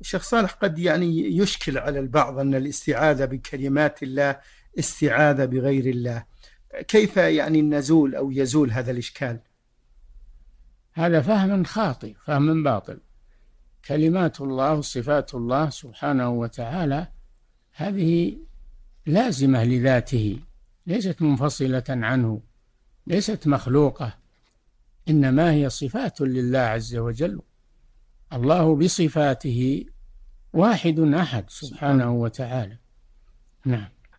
شيخ صالح، قد يعني يشكل على البعض أن الاستعاذة بكلمات الله استعاذة بغير الله، كيف يعني النزول أو يزول هذا الإشكال؟ هذا فهم خاطئ، فهم باطل. كلمات الله وصفات الله سبحانه وتعالى هذه لازمة لذاته، ليست منفصلة عنه، ليست مخلوقة، إنما هي صفات لله عز وجل. الله بصفاته واحد أحد سبحانه وتعالى. نعم.